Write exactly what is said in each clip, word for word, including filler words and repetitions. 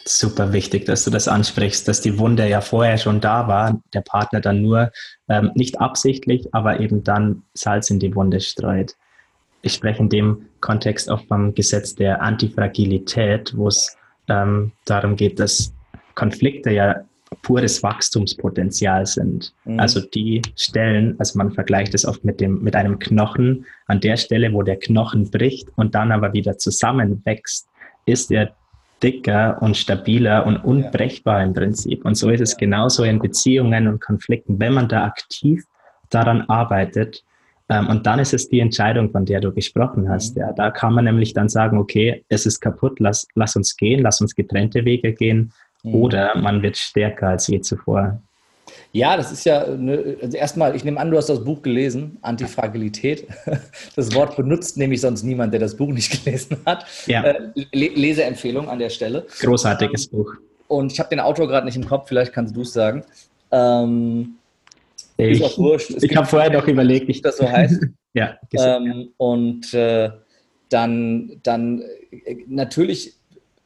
Super wichtig, dass du das ansprichst, dass die Wunde ja vorher schon da war, der Partner dann nur ähm, nicht absichtlich, aber eben dann Salz in die Wunde streut. Ich spreche in dem Kontext auch vom Gesetz der Antifragilität, wo es ähm, darum geht, dass Konflikte ja pures Wachstumspotenzial sind. Also Mhm. die Stellen, also man vergleicht es oft mit dem, mit einem Knochen, an der Stelle, wo der Knochen bricht und dann aber wieder zusammenwächst, ist er dicker und stabiler und Ja, unbrechbar im Prinzip. Und so ist es ja. genauso in Beziehungen und Konflikten. Wenn man da aktiv daran arbeitet, ähm, und dann ist es die Entscheidung, von der du gesprochen hast. Mhm. Ja, da kann man nämlich dann sagen, okay, es ist kaputt, lass, lass uns gehen, lass uns getrennte Wege gehen. Mhm. Oder man wird stärker als je zuvor. Ja, das ist ja, eine, also erstmal, ich nehme an, du hast das Buch gelesen, Antifragilität. Das Wort benutzt nämlich sonst niemand, der das Buch nicht gelesen hat. Ja, Äh, Le Leseempfehlung an der Stelle. großartiges Buch. Und ich habe den Autor gerade nicht im Kopf, vielleicht kannst du es sagen. Ähm, ist auch Ich, wurscht. Es ich gibt habe vorher viele noch Menschen, überlegt, ich, das so heißt. ja, gesehen, ja. Ähm, und äh, dann, dann äh, natürlich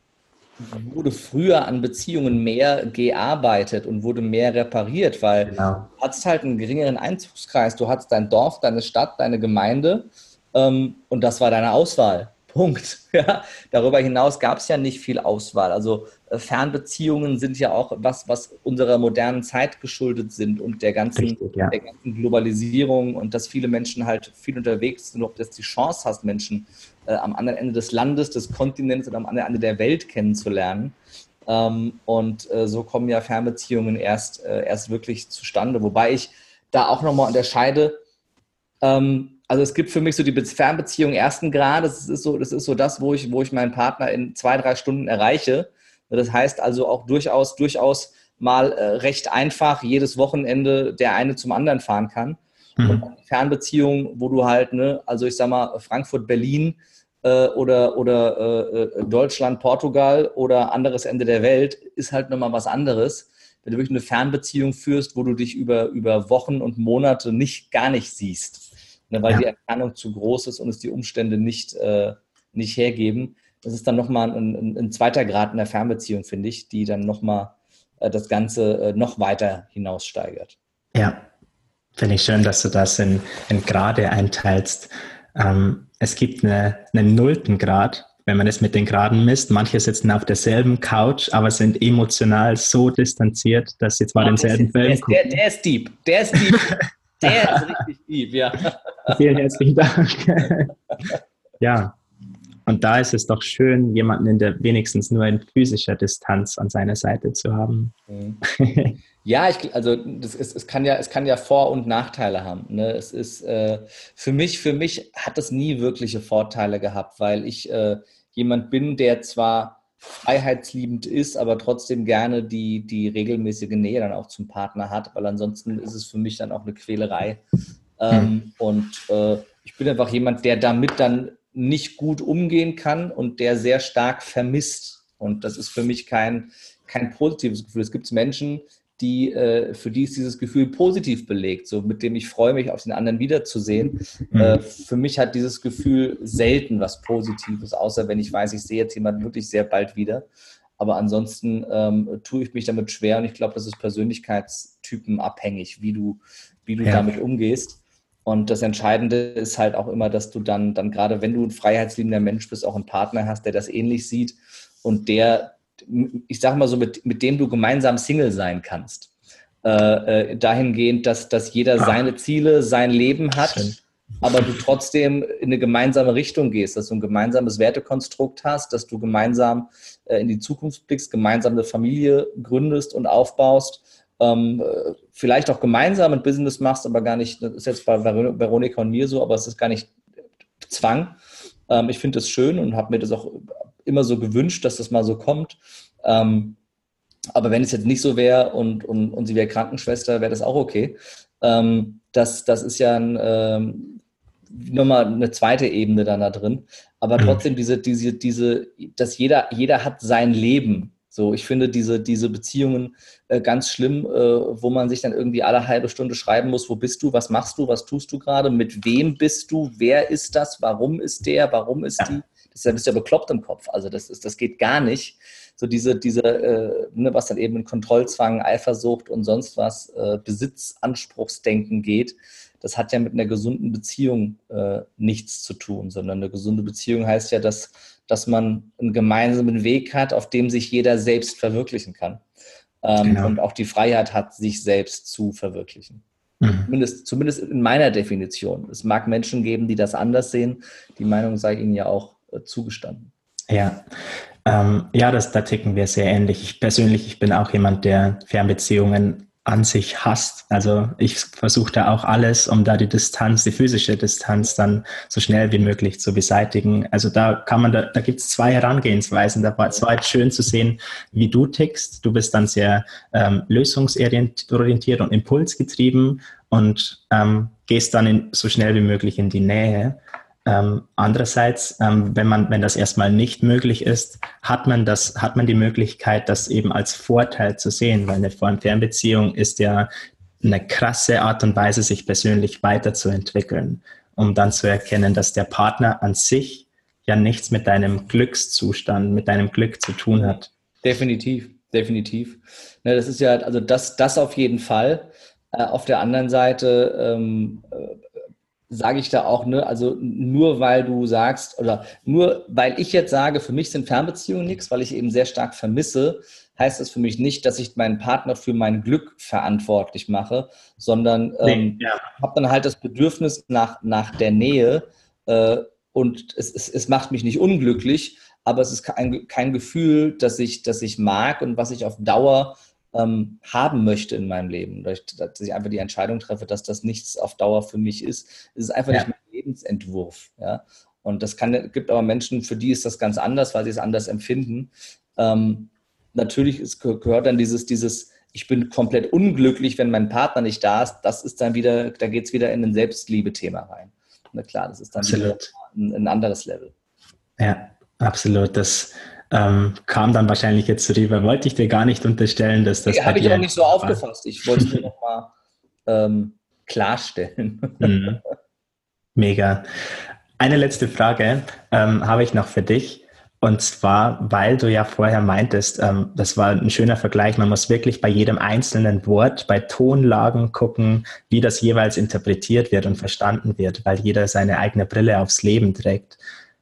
wurde früher an Beziehungen mehr gearbeitet und wurde mehr repariert, weil Genau. du hattest halt einen geringeren Einzugskreis. Du hattest dein Dorf, deine Stadt, deine Gemeinde ähm, und das war deine Auswahl. Punkt. Ja. Darüber hinaus gab es ja nicht viel Auswahl. Also äh, Fernbeziehungen sind ja auch was, was unserer modernen Zeit geschuldet sind und der ganzen, Richtig, ja. der ganzen Globalisierung und dass viele Menschen halt viel unterwegs sind, ob du jetzt die Chance hast, Menschen äh, am anderen Ende des Landes, des Kontinents oder am anderen Ende der Welt kennenzulernen. Ähm, und äh, so kommen ja Fernbeziehungen erst, äh, erst wirklich zustande. Wobei ich da auch nochmal unterscheide. Ähm, also es gibt für mich so die Be Fernbeziehung ersten Grades. Das ist so, das ist so das, wo ich, wo ich meinen Partner in zwei, drei Stunden erreiche. Das heißt also auch durchaus, durchaus mal äh, recht einfach jedes Wochenende der eine zum anderen fahren kann. Und Mhm. Fernbeziehung, wo du halt, ne, also ich sag mal, Frankfurt, Berlin, äh, oder, oder äh, Deutschland, Portugal oder anderes Ende der Welt, ist halt nochmal was anderes. Wenn du wirklich eine Fernbeziehung führst, wo du dich über, über Wochen und Monate nicht, gar nicht siehst, ne, weil die Ja, Entfernung zu groß ist und es die Umstände nicht, äh, nicht hergeben. Das ist dann nochmal ein, ein, ein zweiter Grad in der Fernbeziehung, finde ich, die dann nochmal äh, das Ganze äh, noch weiter hinaussteigert. ja. Finde ich schön, dass du das in, in Grade einteilst. Ähm, es gibt eine, einen nullten Grad, wenn man es mit den Graden misst. Manche sitzen auf derselben Couch, aber sind emotional so distanziert, dass sie zwar Ah, der ist denselben jetzt, der Film ist, der, gucken. der ist deep. Der ist deep. Der ist richtig deep, ja. Vielen herzlichen Dank. Ja, und da ist es doch schön, jemanden in der wenigstens nur in physischer Distanz an seiner Seite zu haben. Mhm. Ja, ich, also das ist, es kann ja, es kann ja Vor- und Nachteile haben. Ne? Es ist äh, für mich, für mich hat es nie wirkliche Vorteile gehabt, weil ich äh, jemand bin, der zwar freiheitsliebend ist, aber trotzdem gerne die, die regelmäßige Nähe dann auch zum Partner hat, weil ansonsten ist es für mich dann auch eine Quälerei. Hm. Ähm, und äh, ich bin einfach jemand, der damit dann nicht gut umgehen kann und der sehr stark vermisst. Und das ist für mich kein, kein positives Gefühl. Es gibt Menschen, die, äh, für die ist dieses Gefühl positiv belegt, so mit dem ich freue mich, auf den anderen wiederzusehen. Äh, Hm. für mich hat dieses Gefühl selten was Positives, außer wenn ich weiß, ich sehe jetzt jemanden wirklich sehr bald wieder. Aber ansonsten ähm, tue ich mich damit schwer und ich glaube, das ist persönlichkeitstypenabhängig, wie du, wie du Ja, damit umgehst. Und das Entscheidende ist halt auch immer, dass du dann, dann gerade wenn du ein freiheitsliebender Mensch bist, auch einen Partner hast, der das ähnlich sieht und der, ich sag mal so, mit, mit dem du gemeinsam Single sein kannst. Äh, äh, dahingehend, dass, dass jeder ach, seine Ziele, sein Leben hat, schön. aber du trotzdem in eine gemeinsame Richtung gehst, dass du ein gemeinsames Wertekonstrukt hast, dass du gemeinsam äh, in die Zukunft blickst, gemeinsam eine Familie gründest und aufbaust, ähm, vielleicht auch gemeinsam ein Business machst, aber gar nicht, das ist jetzt bei Veronika und mir so, aber es ist gar nicht Zwang. Ähm, ich finde das schön und habe mir das auch immer so gewünscht, dass das mal so kommt. Ähm, aber wenn es jetzt nicht so wäre und, und, und sie wäre Krankenschwester, wäre das auch okay. Ähm, das, das ist ja ein, ähm, nochmal eine zweite Ebene dann da drin. Aber Hm. trotzdem diese, diese, diese, dass jeder, jeder hat sein Leben. So, ich finde diese, diese Beziehungen äh, ganz schlimm, äh, wo man sich dann irgendwie alle halbe Stunde schreiben muss, wo bist du, was machst du, was tust du gerade, mit wem bist du, wer ist das, warum ist der, warum ist die. Ja, ist ja, bist ja bekloppt im Kopf. Also das ist, das geht gar nicht. So diese, diese äh, ne, was dann eben in Kontrollzwang, Eifersucht und sonst was, äh, Besitzanspruchsdenken geht, das hat ja mit einer gesunden Beziehung äh, nichts zu tun, sondern eine gesunde Beziehung heißt ja, dass, dass man einen gemeinsamen Weg hat, auf dem sich jeder selbst verwirklichen kann. Ähm, genau. Und auch die Freiheit hat, sich selbst zu verwirklichen. Mhm. Zumindest, zumindest in meiner Definition. Es mag Menschen geben, die das anders sehen. Die Meinung sei ihnen ja auch äh, zugestanden. Ja, ähm, ja, das, da ticken wir sehr ähnlich. Ich persönlich, ich bin auch jemand, der Fernbeziehungen an sich hasst. Also ich versuche da auch alles, um da die Distanz, die physische Distanz dann so schnell wie möglich zu beseitigen. Also da kann man, da, da gibt es zwei Herangehensweisen. Da war es war jetzt schön zu sehen, wie du tickst. Du bist dann sehr ähm, lösungsorientiert und impulsgetrieben und ähm, gehst dann in, so schnell wie möglich in die Nähe. Ähm, andererseits, ähm, wenn man, wenn das erstmal nicht möglich ist, hat man das, hat man die Möglichkeit, das eben als Vorteil zu sehen, weil eine Fernbeziehung ist ja eine krasse Art und Weise, sich persönlich weiterzuentwickeln, um dann zu erkennen, dass der Partner an sich ja nichts mit deinem Glückszustand, mit deinem Glück zu tun hat. Definitiv, definitiv. Ne, das ist ja, also das, das auf jeden Fall. Äh, auf der anderen Seite, ähm, sage ich da auch, ne, also nur weil du sagst, oder nur weil ich jetzt sage, für mich sind Fernbeziehungen nichts, weil ich eben sehr stark vermisse, heißt das für mich nicht, dass ich meinen Partner für mein Glück verantwortlich mache, sondern ähm, nee, ja. habe dann halt das Bedürfnis nach, nach der Nähe äh, und es, es, es macht mich nicht unglücklich, aber es ist kein, kein Gefühl, das ich, das ich mag und was ich auf Dauer Ähm, haben möchte in meinem Leben, dass ich einfach die Entscheidung treffe, dass das nichts auf Dauer für mich ist. Es ist einfach ja. nicht mein Lebensentwurf. Ja? Und das kann, gibt aber Menschen, für die ist das ganz anders, weil sie es anders empfinden. Ähm, natürlich ist, gehört dann dieses, dieses, ich bin komplett unglücklich, wenn mein Partner nicht da ist. Das ist dann wieder, da geht es wieder in ein Selbstliebe-Thema rein. Na klar, das ist dann absolut. wieder ein, ein anderes Level. Ja, absolut. Das Ähm, kam dann wahrscheinlich jetzt rüber. Wollte ich dir gar nicht unterstellen, dass das. Nee, habe ich auch nicht so war. aufgefasst. Ich wollte es nur noch mal ähm, klarstellen. Mhm. Mega. Eine letzte Frage ähm, habe ich noch für dich. Und zwar, weil du ja vorher meintest, ähm, das war ein schöner Vergleich, man muss wirklich bei jedem einzelnen Wort, bei Tonlagen gucken, wie das jeweils interpretiert wird und verstanden wird, weil jeder seine eigene Brille aufs Leben trägt.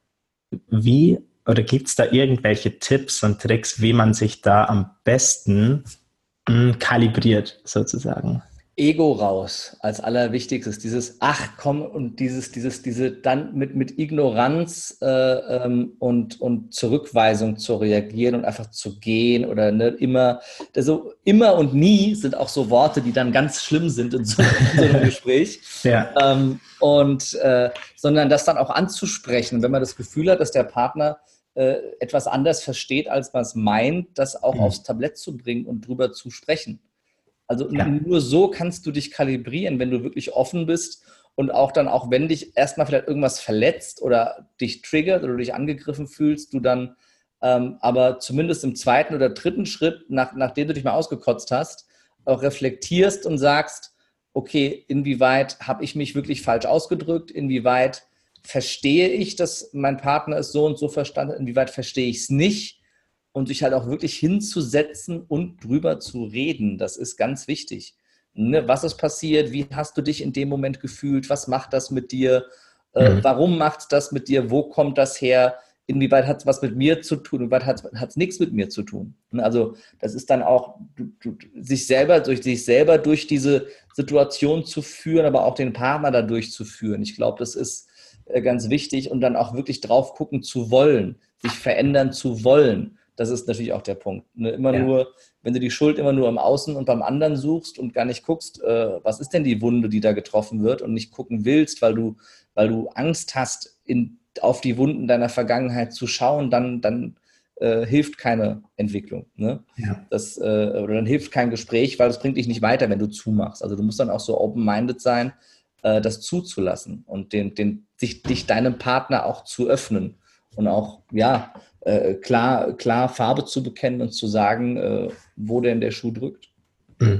Wie Oder gibt es da irgendwelche Tipps und Tricks, wie man sich da am besten mh, kalibriert, sozusagen? Ego raus als allerwichtigstes. Dieses Ach komm und dieses, dieses, diese dann mit, mit Ignoranz äh, ähm, und, und Zurückweisung zu reagieren und einfach zu gehen oder ne, immer, also immer und nie sind auch so Worte, die dann ganz schlimm sind in so, in so einem Gespräch. Ja. Ähm, und äh, sondern das dann auch anzusprechen, wenn man das Gefühl hat, dass der Partner etwas anders versteht, als man es meint, das auch mhm. aufs Tablett zu bringen und drüber zu sprechen. Also ja. nur so kannst du dich kalibrieren, wenn du wirklich offen bist und auch dann, auch wenn dich erstmal vielleicht irgendwas verletzt oder dich triggert oder du dich angegriffen fühlst, du dann ähm, aber zumindest im zweiten oder dritten Schritt, nach, nachdem du dich mal ausgekotzt hast, auch reflektierst und sagst, okay, inwieweit habe ich mich wirklich falsch ausgedrückt, inwieweit verstehe ich, dass mein Partner es so und so verstanden hat, inwieweit verstehe ich es nicht und sich halt auch wirklich hinzusetzen und drüber zu reden, das ist ganz wichtig. Ne? Was ist passiert? Wie hast du dich in dem Moment gefühlt? Was macht das mit dir? Äh, mhm. Warum macht das mit dir? Wo kommt das her? Inwieweit hat es was mit mir zu tun? Inwieweit hat es nichts mit mir zu tun? Also das ist dann auch, du, du, sich selber durch sich selber durch diese Situation zu führen, aber auch den Partner dadurch zu führen. Ich glaube, das ist ganz wichtig und dann auch wirklich drauf gucken zu wollen, sich verändern zu wollen. Das ist natürlich auch der Punkt. Ne? Immer ja. nur, wenn du die Schuld immer nur im Außen und beim anderen suchst und gar nicht guckst, äh, was ist denn die Wunde, die da getroffen wird und nicht gucken willst, weil du, weil du Angst hast, in, auf die Wunden deiner Vergangenheit zu schauen, dann, dann äh, hilft keine Entwicklung. Ne? Ja. Das, äh, oder dann hilft kein Gespräch, weil das bringt dich nicht weiter, wenn du zumachst. Also du musst dann auch so open-minded sein, das zuzulassen und den, den, sich, dich deinem Partner auch zu öffnen und auch ja, äh, klar, klar Farbe zu bekennen und zu sagen, äh, wo denn der Schuh drückt. Mhm.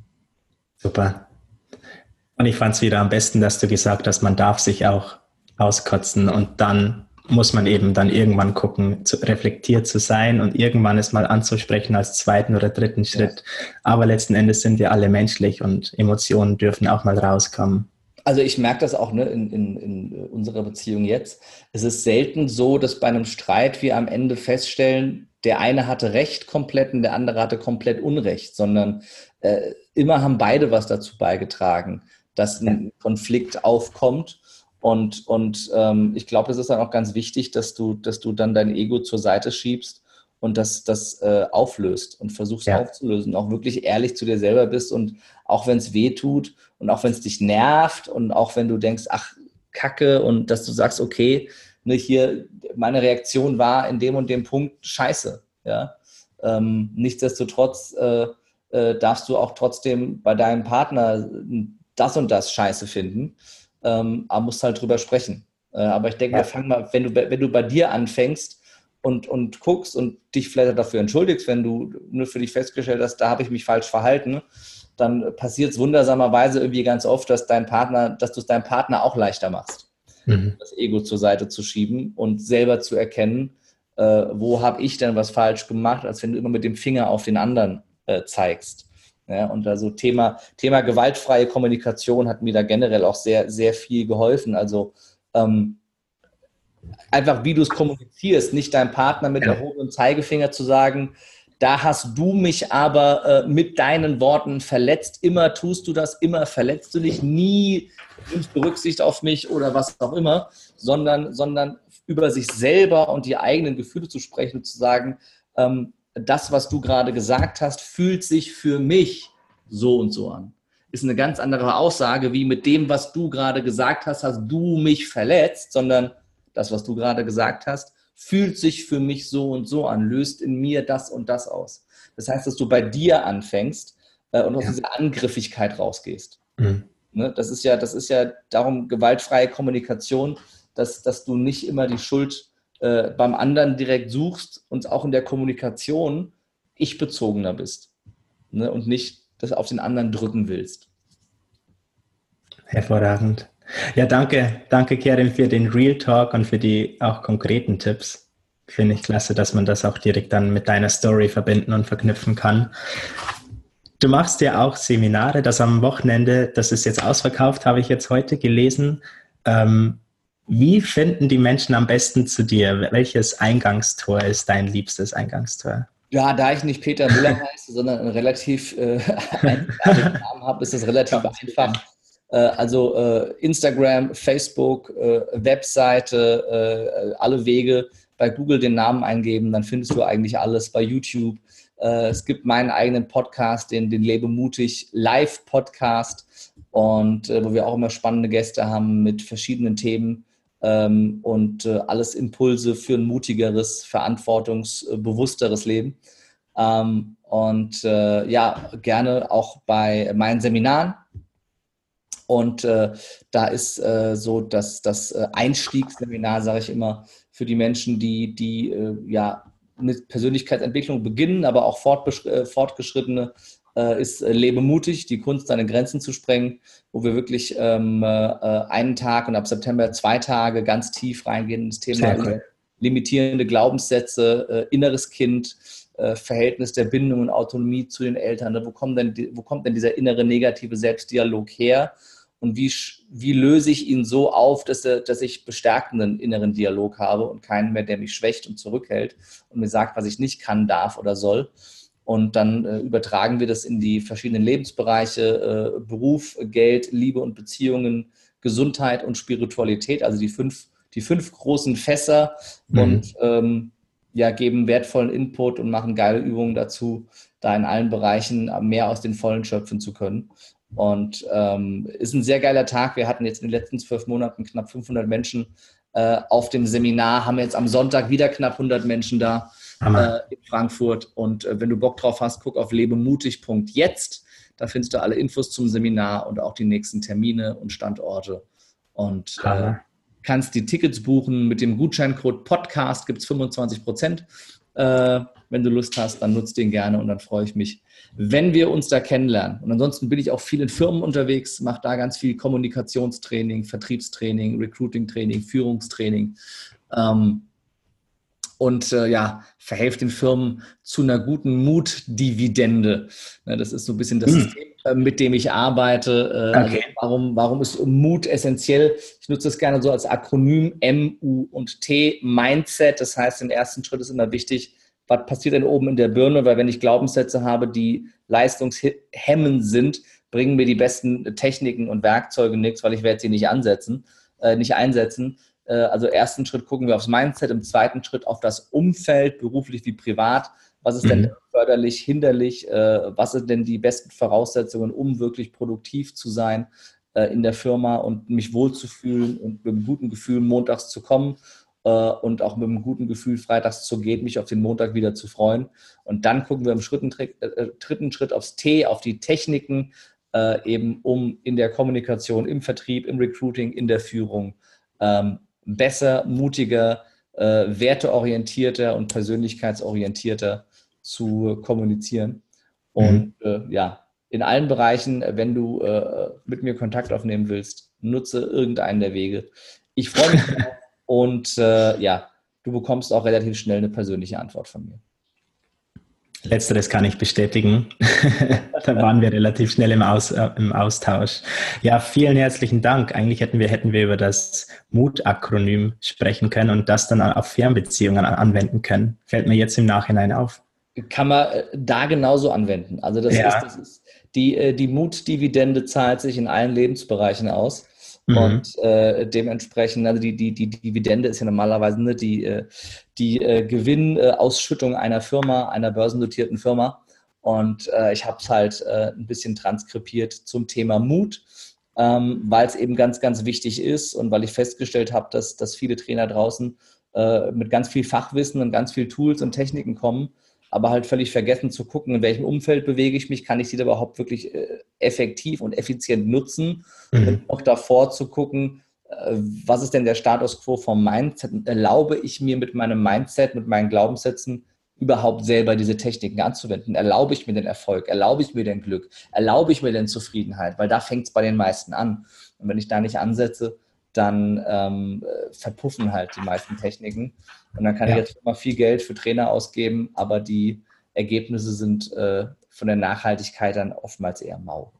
Super. Und ich fand es wieder am besten, dass du gesagt hast, man darf sich auch auskotzen und dann muss man eben dann irgendwann gucken, zu, reflektiert zu sein und irgendwann es mal anzusprechen als zweiten oder dritten Schritt. Ja. Aber letzten Endes sind wir alle menschlich und Emotionen dürfen auch mal rauskommen. Also ich merke das auch, ne, in, in, in unserer Beziehung jetzt. Es ist selten so, dass bei einem Streit wir am Ende feststellen, der eine hatte Recht komplett und der andere hatte komplett Unrecht, sondern äh, immer haben beide was dazu beigetragen, dass ein Konflikt aufkommt. Und, und ähm, ich glaube, es ist dann auch ganz wichtig, dass du, dass du dann dein Ego zur Seite schiebst und das, das äh, auflöst und versuchst ja. aufzulösen, auch wirklich ehrlich zu dir selber bist und auch wenn es weh tut und auch wenn es dich nervt und auch wenn du denkst, ach, Kacke, und dass du sagst, okay, ne, hier, meine Reaktion war in dem und dem Punkt scheiße. Ja? Ähm, nichtsdestotrotz äh, äh, darfst du auch trotzdem bei deinem Partner das und das scheiße finden. Ähm, aber musst halt drüber sprechen. Äh, aber ich denke, ja. wir fangen mal, wenn du, wenn du bei dir anfängst und, und guckst und dich vielleicht dafür entschuldigst, wenn du nur für dich festgestellt hast, da habe ich mich falsch verhalten, dann passiert es wundersamerweise irgendwie ganz oft, dass dein Partner, dass du es deinem Partner auch leichter machst, mhm. das Ego zur Seite zu schieben und selber zu erkennen, äh, wo habe ich denn was falsch gemacht, als wenn du immer mit dem Finger auf den anderen äh, zeigst. Ja, und also Thema, Thema gewaltfreie Kommunikation hat mir da generell auch sehr, sehr viel geholfen. Also ähm, einfach, wie du es kommunizierst, nicht deinem Partner mit erhobenem Zeigefinger zu sagen, da hast du mich aber äh, mit deinen Worten verletzt. Immer tust du das, immer verletzt du dich, nie nimmst du Rücksicht auf mich oder was auch immer, sondern, sondern über sich selber und die eigenen Gefühle zu sprechen und zu sagen, ähm, das, was du gerade gesagt hast, fühlt sich für mich so und so an. Ist eine ganz andere Aussage, wie mit dem, was du gerade gesagt hast, hast du mich verletzt, sondern das, was du gerade gesagt hast, fühlt sich für mich so und so an, löst in mir das und das aus. Das heißt, dass du bei dir anfängst äh, und aus ja. dieser Angriffigkeit rausgehst. Mhm. Ne? Das ist ja, das ist ja darum gewaltfreie Kommunikation, dass, dass du nicht immer die Schuld äh, beim anderen direkt suchst und auch in der Kommunikation ich-bezogener bist, ne? Und nicht das auf den anderen drücken willst. Hervorragend. Ja, danke, danke Kerim für den Real Talk und für die auch konkreten Tipps. Finde ich klasse, dass man das auch direkt dann mit deiner Story verbinden und verknüpfen kann. Du machst ja auch Seminare, das am Wochenende, das ist jetzt ausverkauft, habe ich jetzt heute gelesen. Ähm, wie finden die Menschen am besten zu dir? Welches Eingangstor ist dein liebstes Eingangstor? Ja, da ich nicht Peter Müller heiße, sondern einen relativ äh, einzigartigen Namen habe, ist das relativ einfach. Äh, also äh, Instagram, Facebook, äh, Webseite, äh, alle Wege. Bei Google den Namen eingeben, dann findest du eigentlich alles. Bei YouTube. Äh, es gibt meinen eigenen Podcast, den, den Lebe mutig Live-Podcast, und äh, wo wir auch immer spannende Gäste haben mit verschiedenen Themen. Ähm, und äh, alles Impulse für ein mutigeres, verantwortungsbewussteres Leben. Ähm, und äh, ja, gerne auch bei meinen Seminaren. Und äh, da ist äh, so, dass das äh, Einstiegsseminar, sage ich immer, für die Menschen, die, die äh, ja mit Persönlichkeitsentwicklung beginnen, aber auch äh, fortgeschrittene, äh, ist äh, Lebe mutig, die Kunst, deine Grenzen zu sprengen, wo wir wirklich ähm, äh, einen Tag und ab September zwei Tage ganz tief reingehen ins Thema cool. limitierende Glaubenssätze, äh, inneres Kind, äh, Verhältnis der Bindung und Autonomie zu den Eltern. Ne? Wo kommt denn, wo kommt denn dieser innere negative Selbstdialog her? Und wie, wie löse ich ihn so auf, dass, er, dass ich bestärkenden inneren Dialog habe und keinen mehr, der mich schwächt und zurückhält und mir sagt, was ich nicht kann, darf oder soll. Und dann äh, übertragen wir das in die verschiedenen Lebensbereiche, äh, Beruf, Geld, Liebe und Beziehungen, Gesundheit und Spiritualität, also die fünf, die fünf großen Fässer, mhm. und ähm, ja, geben wertvollen Input und machen geile Übungen dazu, da in allen Bereichen mehr aus den Vollen schöpfen zu können. Und ähm, ist ein sehr geiler Tag. Wir hatten jetzt in den letzten zwölf Monaten knapp fünfhundert Menschen äh, auf dem Seminar, haben jetzt am Sonntag wieder knapp hundert Menschen da äh, in Frankfurt. Und äh, wenn du Bock drauf hast, guck auf lebemutig punkt jetzt. Da findest du alle Infos zum Seminar und auch die nächsten Termine und Standorte. Und äh, kannst die Tickets buchen. Mit dem Gutscheincode Podcast gibt es fünfundzwanzig Prozent. Äh, wenn du Lust hast, dann nutzt den gerne und dann freue ich mich, wenn wir uns da kennenlernen. Und ansonsten bin ich auch viel in Firmen unterwegs, mache da ganz viel Kommunikationstraining, Vertriebstraining, Recruiting-Training, Führungstraining. Ähm, und äh, ja, verhelft den Firmen zu einer guten Mutdividende. Ja, das ist so ein bisschen das hm. System, äh, mit dem ich arbeite. Äh, okay. also warum, warum ist Mut essentiell? Ich nutze das gerne so als Akronym M, U und T, Mindset. Das heißt, im ersten Schritt ist immer wichtig, was passiert denn oben in der Birne? Weil wenn ich Glaubenssätze habe, die leistungshemmend sind, bringen mir die besten Techniken und Werkzeuge nichts, weil ich werde sie nicht ansetzen, äh, nicht einsetzen. Also ersten Schritt gucken wir aufs Mindset, im zweiten Schritt auf das Umfeld, beruflich wie privat. Was ist denn mhm. förderlich, hinderlich? Was sind denn die besten Voraussetzungen, um wirklich produktiv zu sein in der Firma und mich wohlzufühlen und mit einem guten Gefühl montags zu kommen und auch mit einem guten Gefühl freitags zu gehen, mich auf den Montag wieder zu freuen. Und dann gucken wir im dritten Schritt aufs T, auf die Techniken, eben um in der Kommunikation, im Vertrieb, im Recruiting, in der Führung besser, mutiger, äh, werteorientierter und persönlichkeitsorientierter zu kommunizieren. Und mhm. äh, ja, in allen Bereichen, wenn du äh, mit mir Kontakt aufnehmen willst, nutze irgendeinen der Wege. Ich freue mich drauf und äh, ja, du bekommst auch relativ schnell eine persönliche Antwort von mir. Letzteres kann ich bestätigen. Da waren wir relativ schnell im, Aus, äh, im Austausch. Ja, vielen herzlichen Dank. Eigentlich hätten wir, hätten wir über das Mut-Akronym sprechen können und das dann auf Fernbeziehungen anwenden können. Fällt mir jetzt im Nachhinein auf. Kann man da genauso anwenden. Also das ja. ist, das ist die, die Mut-Dividende zahlt sich in allen Lebensbereichen aus. Und äh, dementsprechend, also die, die, die Dividende ist ja normalerweise ne, die, die äh, Gewinnausschüttung einer Firma, einer börsennotierten Firma. Und äh, ich habe es halt äh, ein bisschen transkribiert zum Thema Mut, ähm, weil es eben ganz, ganz wichtig ist und weil ich festgestellt habe, dass, dass viele Trainer draußen äh, mit ganz viel Fachwissen und ganz viel Tools und Techniken kommen, aber halt völlig vergessen zu gucken, in welchem Umfeld bewege ich mich, kann ich sie da überhaupt wirklich äh, effektiv und effizient nutzen mhm. und auch davor zu gucken, äh, was ist denn der Status quo vom Mindset und erlaube ich mir mit meinem Mindset, mit meinen Glaubenssätzen überhaupt selber diese Techniken anzuwenden, erlaube ich mir den Erfolg, erlaube ich mir den Glück, erlaube ich mir den Zufriedenheit, weil da fängt es bei den meisten an und wenn ich da nicht ansetze, dann ähm, verpuffen halt die meisten Techniken. Und dann kann ja. ich jetzt immer viel Geld für Trainer ausgeben, aber die Ergebnisse sind äh, von der Nachhaltigkeit dann oftmals eher mau.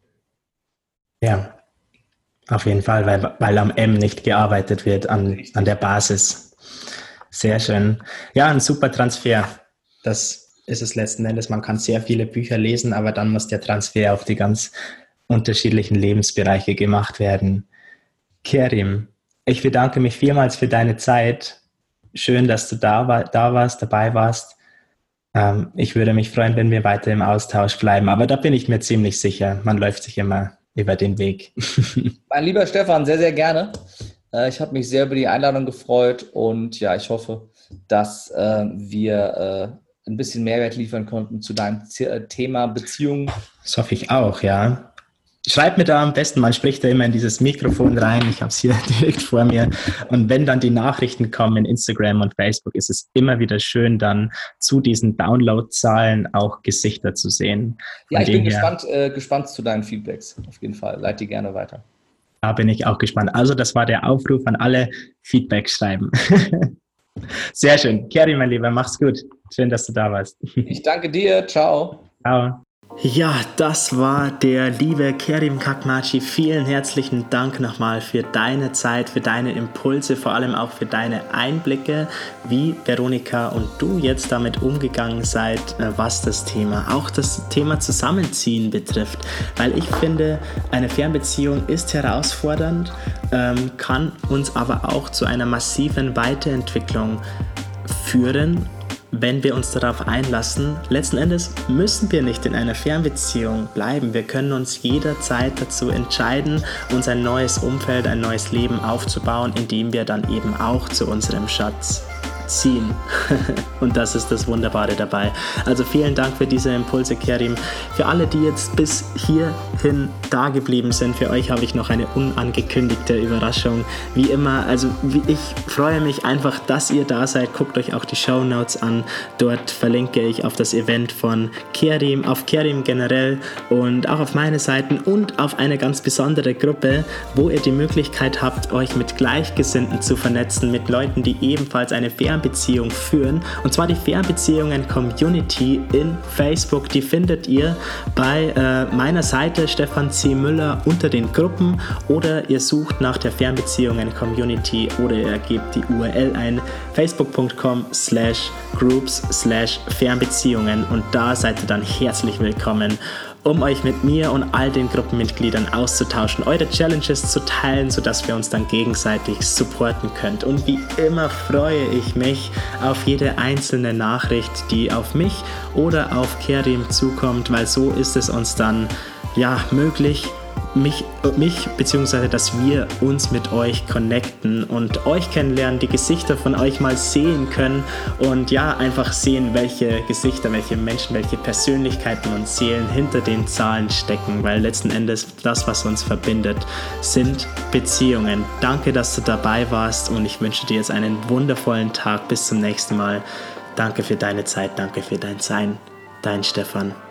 Ja, auf jeden Fall, weil, weil am M nicht gearbeitet wird, an, an der Basis. Sehr schön. Ja, ein super Transfer. Das ist es letzten Endes. Man kann sehr viele Bücher lesen, aber dann muss der Transfer auf die ganz unterschiedlichen Lebensbereiche gemacht werden. Kerim, ich bedanke mich vielmals für deine Zeit. Schön, dass du da, war, da warst, dabei warst. Ähm, ich würde mich freuen, wenn wir weiter im Austausch bleiben, aber da bin ich mir ziemlich sicher, man läuft sich immer über den Weg. Mein lieber Stefan, sehr, sehr gerne. Äh, ich habe mich sehr über die Einladung gefreut und ja, ich hoffe, dass äh, wir äh, ein bisschen Mehrwert liefern konnten zu deinem Z- Thema Beziehungen. Das hoffe ich auch, ja. Schreibt mir da am besten, man spricht da immer in dieses Mikrofon rein, ich habe es hier direkt vor mir und wenn dann die Nachrichten kommen in Instagram und Facebook, ist es immer wieder schön, dann zu diesen Downloadzahlen auch Gesichter zu sehen. Ja, ich bin gespannt, äh, gespannt zu deinen Feedbacks, auf jeden Fall, leite die gerne weiter. Da bin ich auch gespannt. Also das war der Aufruf an alle, Feedback schreiben. Sehr schön. Kerim, mein Lieber, mach's gut. Schön, dass du da warst. Ich danke dir, ciao. Ciao. Ja, das war der liebe Kerim Kakmachi. Vielen herzlichen Dank nochmal für deine Zeit, für deine Impulse, vor allem auch für deine Einblicke, wie Veronika und du jetzt damit umgegangen seid, was das Thema, auch das Thema Zusammenziehen betrifft. Weil ich finde, eine Fernbeziehung ist herausfordernd, ähm, kann uns aber auch zu einer massiven Weiterentwicklung führen, wenn wir uns darauf einlassen. Letzten Endes müssen wir nicht in einer Fernbeziehung bleiben. Wir können uns jederzeit dazu entscheiden, uns ein neues Umfeld, ein neues Leben aufzubauen, indem wir dann eben auch zu unserem Schatz ziehen. Und das ist das Wunderbare dabei. Also vielen Dank für diese Impulse, Kerim. Für alle, die jetzt bis hierhin da geblieben sind, für euch habe ich noch eine unangekündigte Überraschung. Wie immer, also wie ich freue mich einfach, dass ihr da seid. Guckt euch auch die Shownotes an. Dort verlinke ich auf das Event von Kerim, auf Kerim generell und auch auf meine Seiten und auf eine ganz besondere Gruppe, wo ihr die Möglichkeit habt, euch mit Gleichgesinnten zu vernetzen, mit Leuten, die ebenfalls eine Fernbeziehung führen. Und zwar die Fernbeziehungen Community in Facebook. Die findet ihr bei äh, meiner Seite Stefan C. Müller unter den Gruppen, oder ihr sucht nach der Fernbeziehungen Community oder ihr gebt die U R L ein, facebook.com slash groups slash Fernbeziehungen, und da seid ihr dann herzlich willkommen, um euch mit mir und all den Gruppenmitgliedern auszutauschen, eure Challenges zu teilen, sodass wir uns dann gegenseitig supporten könnt. Und wie immer freue ich mich auf jede einzelne Nachricht, die auf mich oder auf Kerim zukommt, weil so ist es uns dann ja möglich, mich, mich beziehungsweise dass wir uns mit euch connecten und euch kennenlernen, die Gesichter von euch mal sehen können und ja, einfach sehen, welche Gesichter, welche Menschen, welche Persönlichkeiten und Seelen hinter den Zahlen stecken, weil letzten Endes das, was uns verbindet, sind Beziehungen. Danke, dass du dabei warst, und ich wünsche dir jetzt einen wundervollen Tag. Bis zum nächsten Mal. Danke für deine Zeit, danke für dein Sein. Dein Stefan.